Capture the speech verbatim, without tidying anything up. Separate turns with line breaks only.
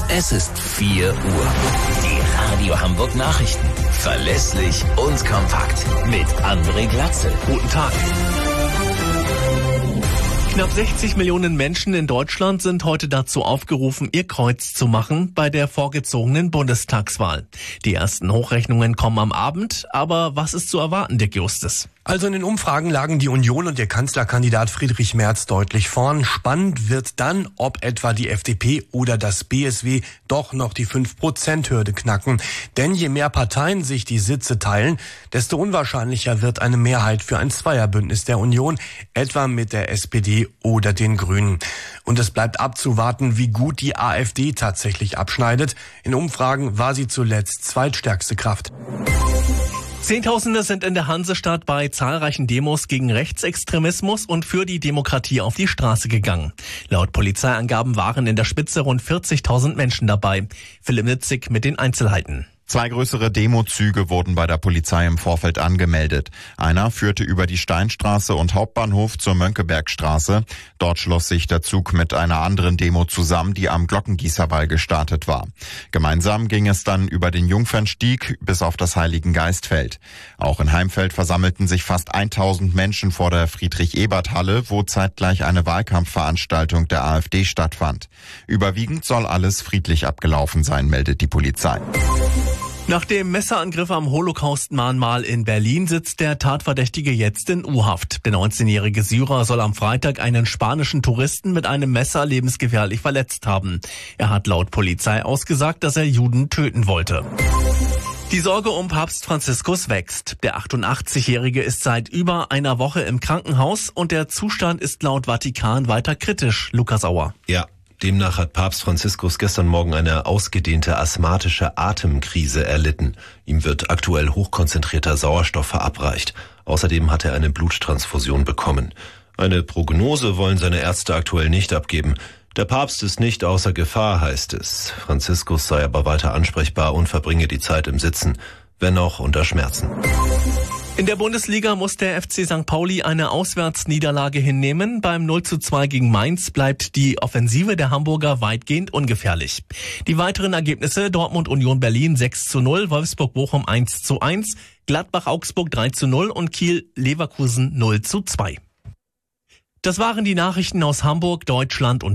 Es ist vier Uhr. Die Radio Hamburg Nachrichten. Verlässlich und kompakt. Mit André Glatzel. Guten Tag.
Knapp sechzig Millionen Menschen in Deutschland sind heute dazu aufgerufen, ihr Kreuz zu machen bei der vorgezogenen Bundestagswahl. Die ersten Hochrechnungen kommen am Abend, aber was ist zu erwarten, Dick Justus?
Also in den Umfragen lagen die Union und ihr Kanzlerkandidat Friedrich Merz deutlich vorn. Spannend wird dann, ob etwa die F D P oder das B S W doch noch die fünf Prozent Hürde knacken. Denn je mehr Parteien sich die Sitze teilen, desto unwahrscheinlicher wird eine Mehrheit für ein Zweierbündnis der Union, etwa mit der S P D oder den Grünen. Und es bleibt abzuwarten, wie gut die AfD tatsächlich abschneidet. In Umfragen war sie zuletzt zweitstärkste Kraft.
Zehntausende sind in der Hansestadt bei zahlreichen Demos gegen Rechtsextremismus und für die Demokratie auf die Straße gegangen. Laut Polizeiangaben waren in der Spitze rund vierzigtausend Menschen dabei. Philipp Nitzig mit den Einzelheiten.
Zwei größere Demozüge wurden bei der Polizei im Vorfeld angemeldet. Einer führte über die Steinstraße und Hauptbahnhof zur Mönckebergstraße. Dort schloss sich der Zug mit einer anderen Demo zusammen, die am Glockengießerwall gestartet war. Gemeinsam ging es dann über den Jungfernstieg bis auf das Heiligengeistfeld. Auch in Heimfeld versammelten sich fast tausend Menschen vor der Friedrich-Ebert-Halle, wo zeitgleich eine Wahlkampfveranstaltung der AfD stattfand. Überwiegend soll alles friedlich abgelaufen sein, meldet die Polizei.
Nach dem Messerangriff am Holocaust-Mahnmal in Berlin sitzt der Tatverdächtige jetzt in U-Haft. Der neunzehnjährige Syrer soll am Freitag einen spanischen Touristen mit einem Messer lebensgefährlich verletzt haben. Er hat laut Polizei ausgesagt, dass er Juden töten wollte. Die Sorge um Papst Franziskus wächst. Der achtundachtzigjährige ist seit über einer Woche im Krankenhaus und der Zustand ist laut Vatikan weiter kritisch. Lukas Auer.
Ja. Demnach hat Papst Franziskus gestern Morgen eine ausgedehnte asthmatische Atemkrise erlitten. Ihm wird aktuell hochkonzentrierter Sauerstoff verabreicht. Außerdem hat er eine Bluttransfusion bekommen. Eine Prognose wollen seine Ärzte aktuell nicht abgeben. Der Papst ist nicht außer Gefahr, heißt es. Franziskus sei aber weiter ansprechbar und verbringe die Zeit im Sitzen, wenn auch unter Schmerzen.
In der Bundesliga muss der F C Sankt Pauli eine Auswärtsniederlage hinnehmen. Beim null zu zwei gegen Mainz bleibt die Offensive der Hamburger weitgehend ungefährlich. Die weiteren Ergebnisse: Dortmund Union Berlin sechs zu null, Wolfsburg Bochum eins zu eins, Gladbach Augsburg drei zu null und Kiel Leverkusen null zu zwei. Das waren die Nachrichten aus Hamburg, Deutschland und